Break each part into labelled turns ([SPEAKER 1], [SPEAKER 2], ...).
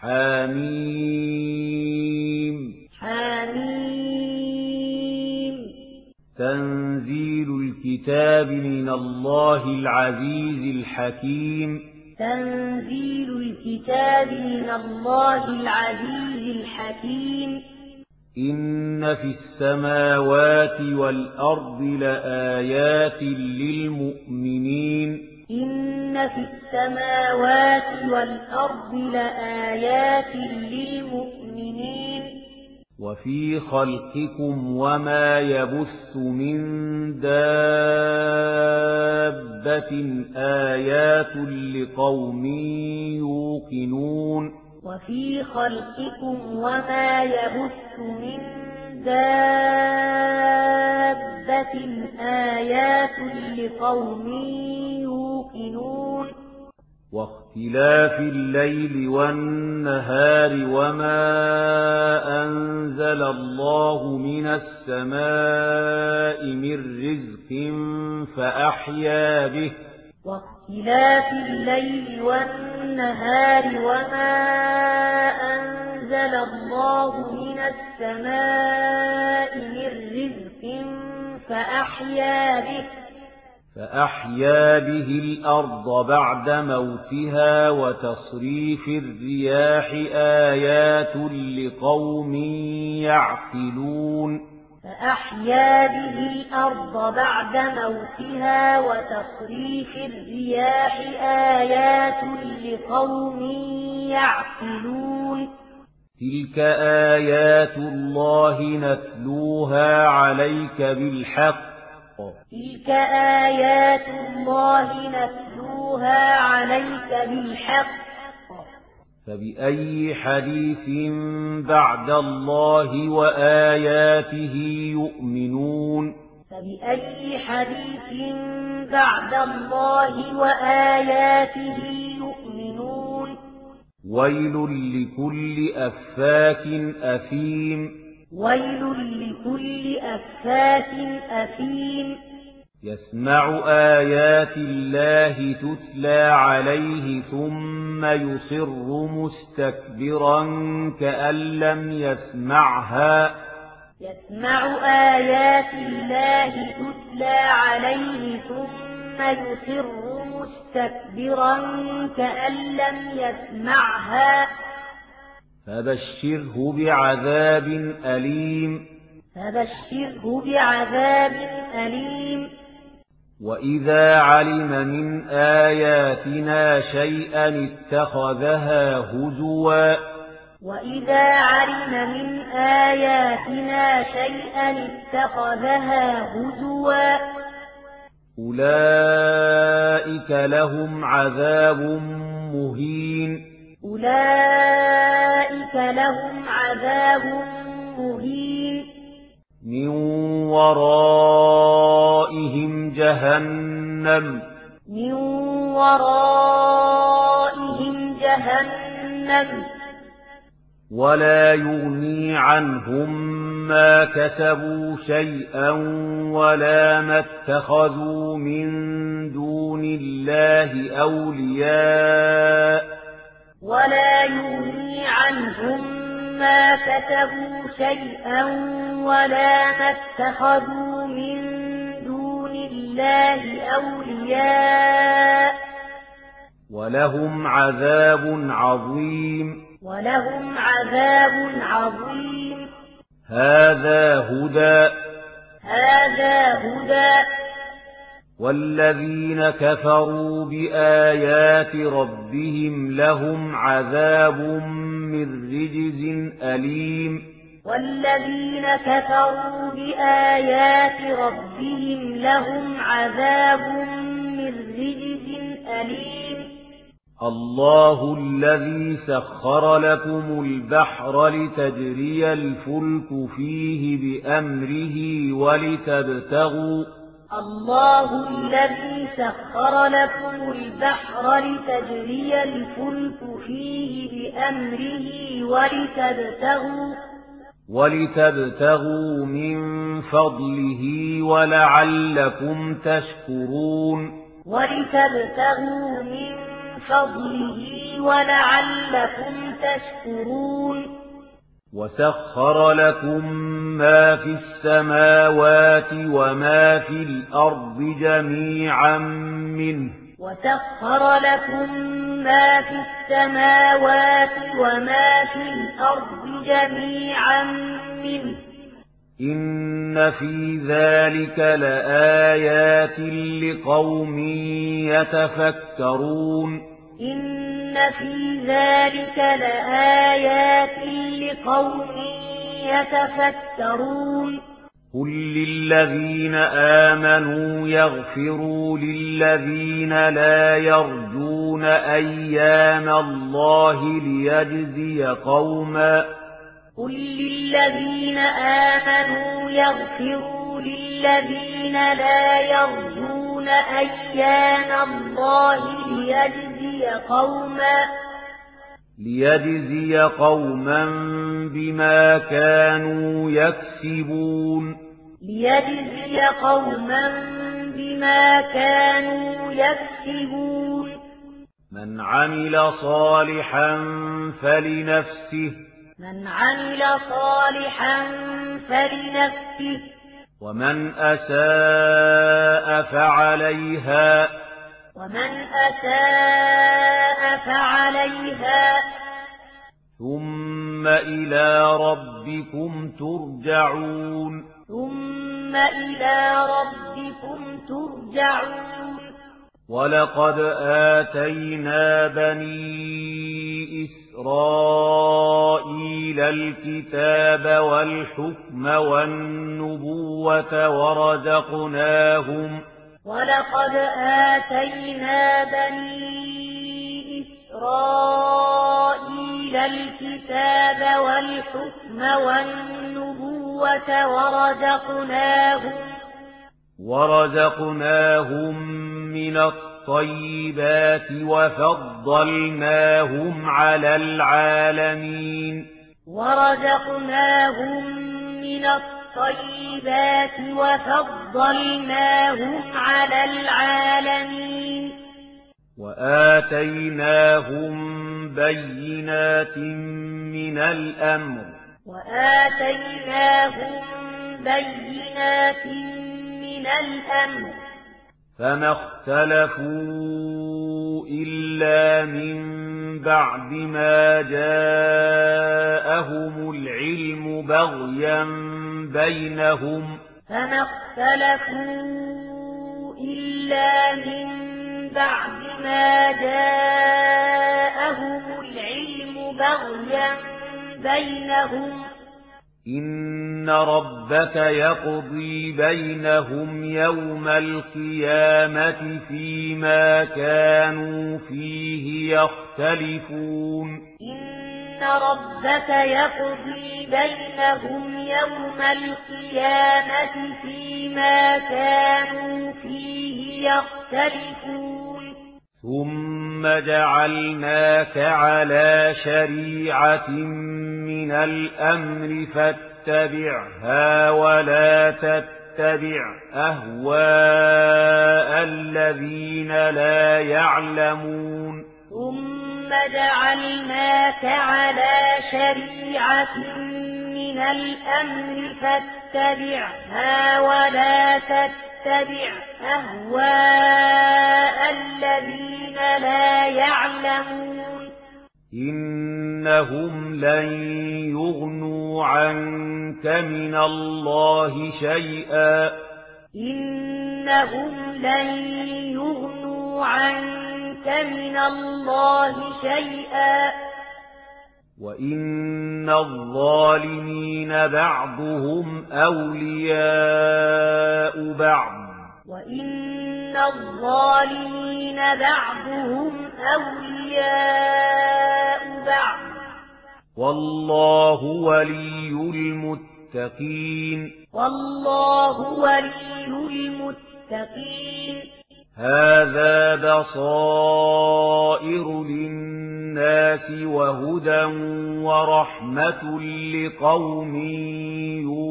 [SPEAKER 1] حميم
[SPEAKER 2] حميم
[SPEAKER 1] تنزيل الكتاب من الله العزيز الحكيم
[SPEAKER 2] تنزيل الكتاب من الله العزيز الحكيم
[SPEAKER 1] إن في السماوات والأرض لآيات للمؤمنين
[SPEAKER 2] إن في السماوات والأرض لآيات للمؤمنين
[SPEAKER 1] وفي خلقكم وما يبث من دابة آيات لقوم يوقنون
[SPEAKER 2] وفي خلقكم وما يبث من دابة آيات لقوم يوقنون
[SPEAKER 1] واختلاف الليل والنهار وما أنزل الله من السماء من رزق فأحيا به
[SPEAKER 2] واختلاف الليل والنهار وما أنزل الله من السماء من رزق فأحيا به الأرض بعد موتها وتصريف الرياح آيات لقوم يعقلون فأحيا به الأرض بعد موتها وتصريف الرياح آيات لقوم يعقلون
[SPEAKER 1] تلك آيات الله نتلوها عليك بالحق
[SPEAKER 2] تلك آيات الله نتلوها عليك بالحق
[SPEAKER 1] فبأي حديث بعد الله وآياته يؤمنون
[SPEAKER 2] فبأي حديث بعد الله وآياته يؤمنون
[SPEAKER 1] ويل لكل أفاك أثيم
[SPEAKER 2] ويل لكل أفاك أثيم
[SPEAKER 1] يسمع آيات الله تتلى عليه ثم يصر مستكبرا كأن لم يسمعها
[SPEAKER 2] يسمع آيات الله تتلى عليه ثم يصر مستكبرا كأن لم يسمعها
[SPEAKER 1] فبشره بعذاب أليم
[SPEAKER 2] فبشره بعذاب أليم
[SPEAKER 1] وإذا علم من آياتنا شيئا اتخذها هزوا
[SPEAKER 2] وإذا علم من آياتنا شيئا اتخذها هزوا
[SPEAKER 1] أولئك لهم عذاب مهين
[SPEAKER 2] أولئك لهم عذاب مهين
[SPEAKER 1] من ورائهم جهنم
[SPEAKER 2] من ورائهم جهنم
[SPEAKER 1] ولا يغني عنهم ما كسبوا شيئا ولا ما اتخذوا من دون الله أولياء
[SPEAKER 2] ولا يغني عنهم ما كسبوا شيئا ولا ما اتخذوا من دون الله أولياء
[SPEAKER 1] ولهم عذاب عظيم
[SPEAKER 2] ولهم عذاب عظيم
[SPEAKER 1] هذا هدى والذين كفروا بآيات ربهم لهم عذاب من رجز أليم
[SPEAKER 2] والذين كفروا بآيات ربهم لهم عذاب من رجز أليم
[SPEAKER 1] الله الذي سخر لكم البحر لتجري الفلك فيه بأمره
[SPEAKER 2] الله الذي سخر لكم البحر لتجري الفلك فيه بأمره
[SPEAKER 1] ولتبتغوا من فضله ولعلكم تشكرون
[SPEAKER 2] فضله ولعلكم تشكرون
[SPEAKER 1] وسخر لكم ما في السماوات وما في الأرض جميعا منه
[SPEAKER 2] وسخر لكم ما في السماوات وما في الأرض جميعا منه
[SPEAKER 1] إن في ذلك لآيات لقوم يتفكرون
[SPEAKER 2] إن في ذلك لآيات لقوم يتفكرون
[SPEAKER 1] قل للذين آمنوا يغفروا للذين لا يرجون أيام الله
[SPEAKER 2] قل للذين آمنوا يغفروا للذين لا يرجون أيام الله
[SPEAKER 1] ليجزي قوما بما كانوا يكسبون من عمل صالحا فلنفسه ومن أساء فعليها ثم إلى ربكم ترجعون ولقد آتينا بني إسرائيل الكتاب والحكم والنبوة ورزقناهم من الطيبات وفضلناهم على العالمين وآتيناهم بينات من الأمر فما اختلفوا إلا من بعد ما جاءهم العلم بغيا بينهم إن ربك يقضي بينهم يوم القيامة فيما كانوا فيه يختلفون ثم جعلناك على شريعة من الأمر فاتبعها ولا تتبع أهواء الذين لا يعلمون إنهم لن يغنوا عنك من الله شيئا وإن الظالمين بعضهم أولياء بعض والله ولي المتقين هذا بصائر للناس وهدى ورحمة لقوم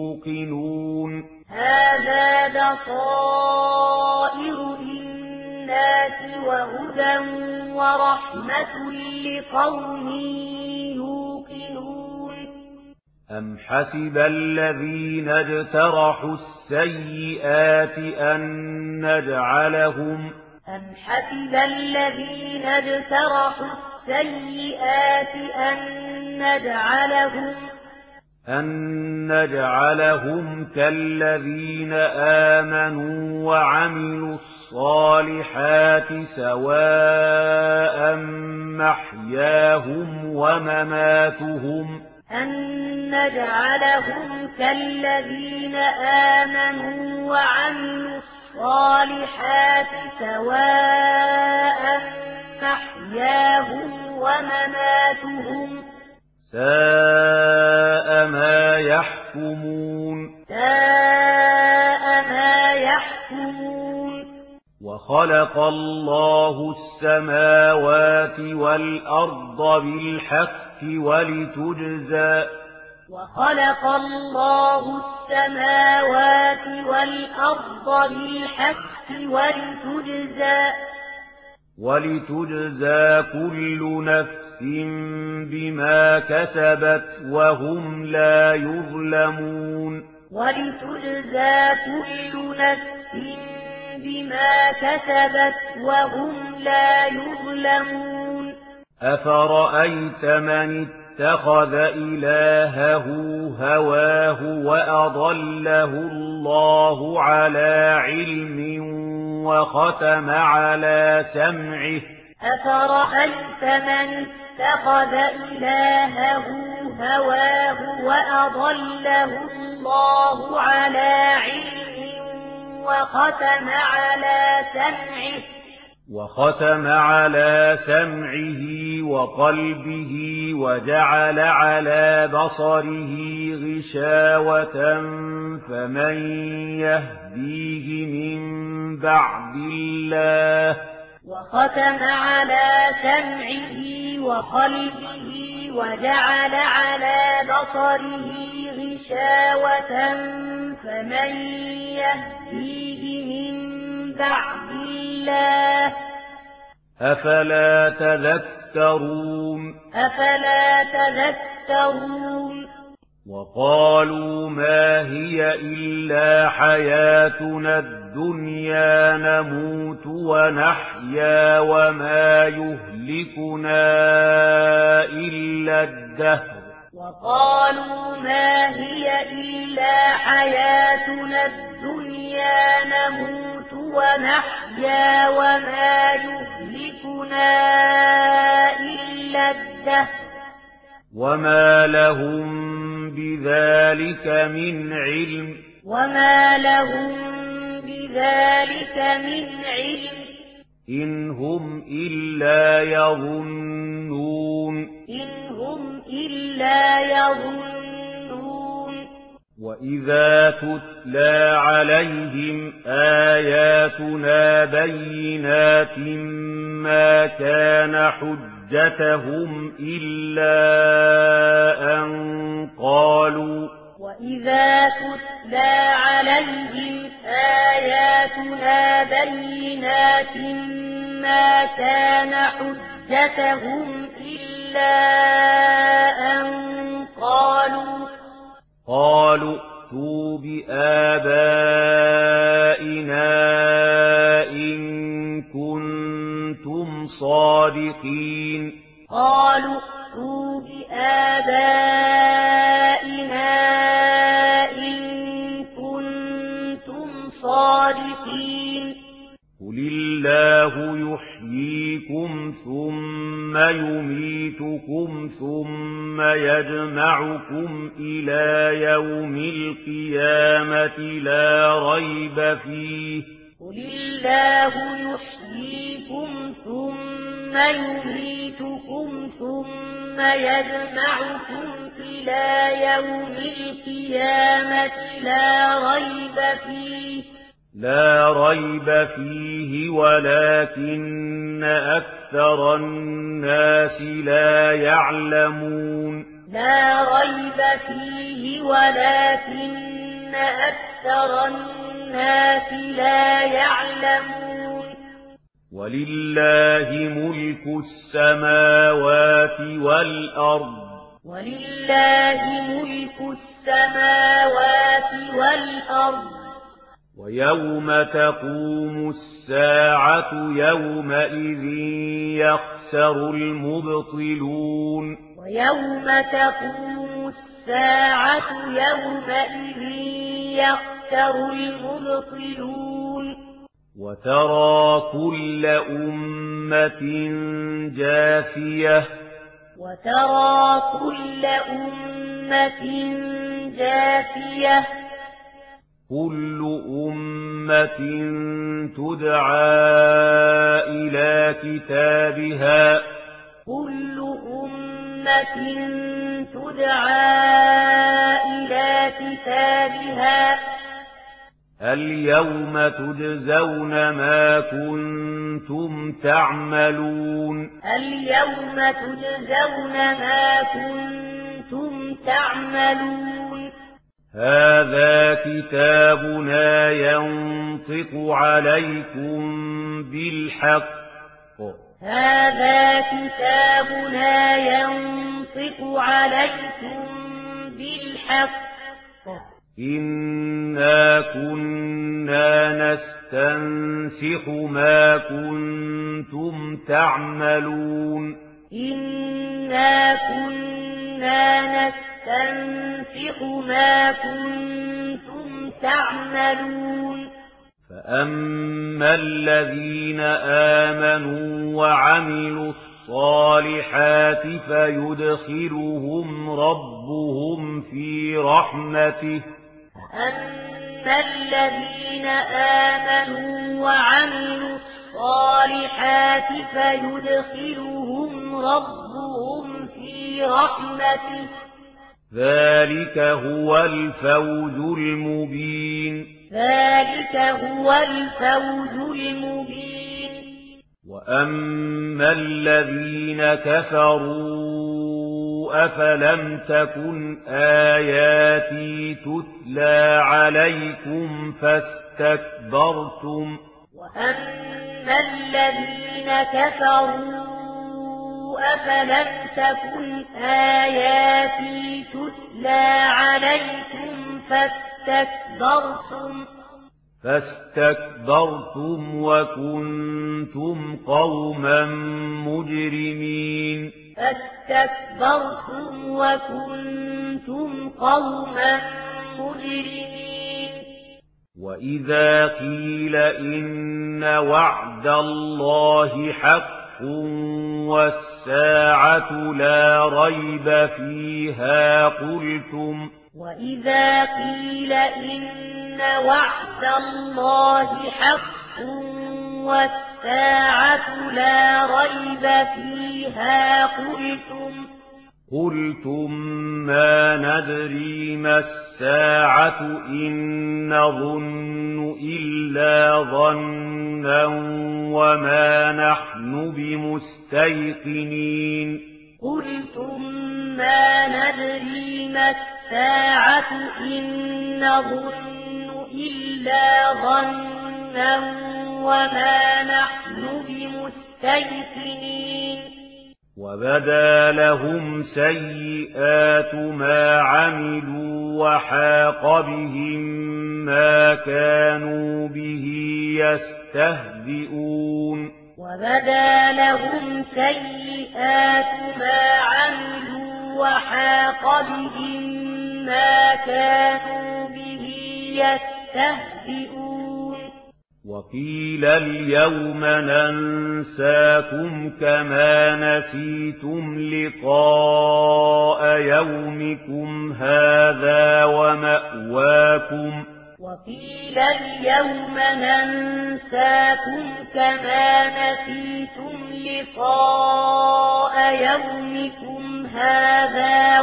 [SPEAKER 1] يوقنون
[SPEAKER 2] بينات وهدى ورحمة لقوم يوقنون
[SPEAKER 1] أم حسب الذين اجترحوا السيئات أن نجعلهم كالذين آمنوا وعملوا الصالحات سواء محياهم ومماتهم ساء ما يحكمون وخلق الله السماوات والأرض بالحق ولتجزى كل نفس بما كسبت وهم لا يظلمون أفرأيت من اتخذ إلهه هواه وأضله الله على علم وختم على سمعه وختم على سمعه وقلبه وجعل على بصره غشاوة فمن يهديه من بعد الله أفلا تذكرون وقالوا ما هي إلا حياتنا الدنيا نموت ونحيا وما يهلكنا إلا الدهر وما لهم بذلك من علم إن هم إلا يظنون وإذا تتلى عليهم آياتنا بينات ما كان حجتهم إلا أن قالوا قالوا ائتوا بآبائنا إن كنتم صادقين قل الله يحييكم ثم يميتكم ثم يجمعكم إلى يوم القيامة لا ريب فيه لا ريب فيه ولكن أكثر الناس لا يعلمون ولله ملك السماوات والأرض
[SPEAKER 2] ولله ملك السماوات والأرض
[SPEAKER 1] ويوم تقوم الساعة يومئذ يخسر المبطلون
[SPEAKER 2] ويوم تقوم الساعة يومئذ يخسر المبطلون
[SPEAKER 1] وترى كل أمة جاثية
[SPEAKER 2] وترى كل أمة جاثية
[SPEAKER 1] كل أمة تدعى إلى كتابها
[SPEAKER 2] كل أمة تدعى إلى كتابها
[SPEAKER 1] اليوم تجزون ما كنتم تعملون
[SPEAKER 2] اليوم تجزون ما كنتم تعملون
[SPEAKER 1] هذا كتابنا ينطق عليكم بالحق
[SPEAKER 2] هذا كتابنا ينطق عليكم بالحق
[SPEAKER 1] إنا كنا نستنسخ ما كنتم تعملون
[SPEAKER 2] إنا كنا نستنسخ ما كنتم تعملون
[SPEAKER 1] فأما الذين آمنوا وعملوا الصالحات فيدخلهم ربهم في رحمته
[SPEAKER 2] أما الذين آمنوا وعملوا الصالحات فيدخلهم ربهم في رحمته
[SPEAKER 1] ذلك هو الفوز المبين
[SPEAKER 2] ذلك هو الفوز المبين
[SPEAKER 1] وأما الذين كفروا أفلم تكن آياتي تتلى عليكم فاستكبرتم
[SPEAKER 2] وأما الذين كفروا أفلم تكن آياتي تتلى عليكم
[SPEAKER 1] فاستكبرتم وكنتم قوما مجرمين
[SPEAKER 2] فاستكبرتم وكنتم قوما مجرمين
[SPEAKER 1] وإذا قيل إن وعد الله حق والساعة لا ريب فيها قلتم
[SPEAKER 2] وإذا قيل إن وعد الله حق والساعة لا ريب فيها
[SPEAKER 1] قلتم ما ندري ما الساعة إن نظن إلا ظنا وما نحن بمستيقنين
[SPEAKER 2] قلتم ما ندري ما الساعة إن نظن إلا ظنا وما نحن بمستيقنين
[SPEAKER 1] وبدا لهم سيئات ما عملوا وحاق بهم ما كانوا به يستهزئون
[SPEAKER 2] وبدا لهم سيئات ما عملوا وحاق بهم ما كانوا به يستهزئون
[SPEAKER 1] وقيل اليوم ننساكم كما نسيتم لقاء يومكم هذا ومأواكم
[SPEAKER 2] وقيل اليوم ننساكم كما نسيتم لقاء يومكم هذا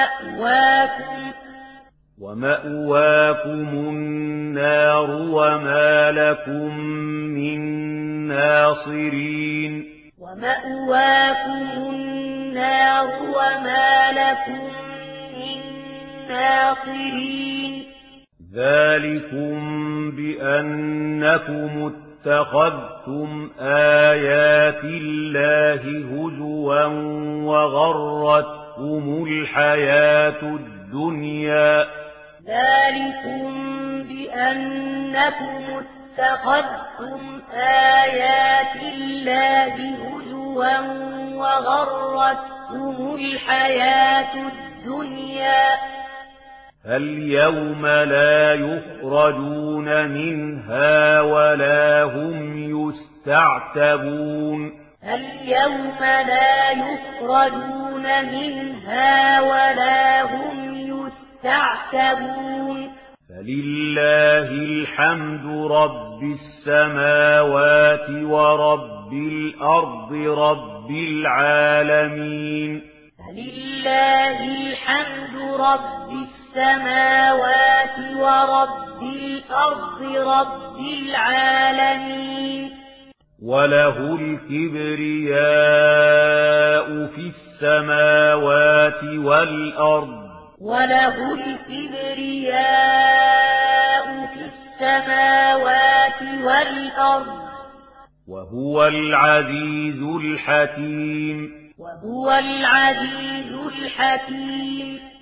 [SPEAKER 1] ومأواكم النار وما لكم من ناصرين
[SPEAKER 2] ومأواكم النار وما لكم من ناصرين
[SPEAKER 1] ذلكم بأنكم اتخذتم آيات الله هزوا وغرتكم الحياة الدنيا
[SPEAKER 2] ذلكم بأنكم اتخذتم آيات الله هزوا وغرتكم الحياة الدنيا
[SPEAKER 1] فاليوم لا يخرجون منها ولا هم يستعتبون
[SPEAKER 2] اليوم لا يخرجون منها ولا هم يستعتبون
[SPEAKER 1] فلله الحمد رب السماوات ورب الأرض رب العالمين
[SPEAKER 2] فلله الحمد رب السماوات ورب الأرض رب العالمين
[SPEAKER 1] وله الكبرياء في السماوات والأرض
[SPEAKER 2] وله الكبرياء في السماوات والأرض
[SPEAKER 1] وهو العزيز الحكيم
[SPEAKER 2] وهو العزيز الحكيم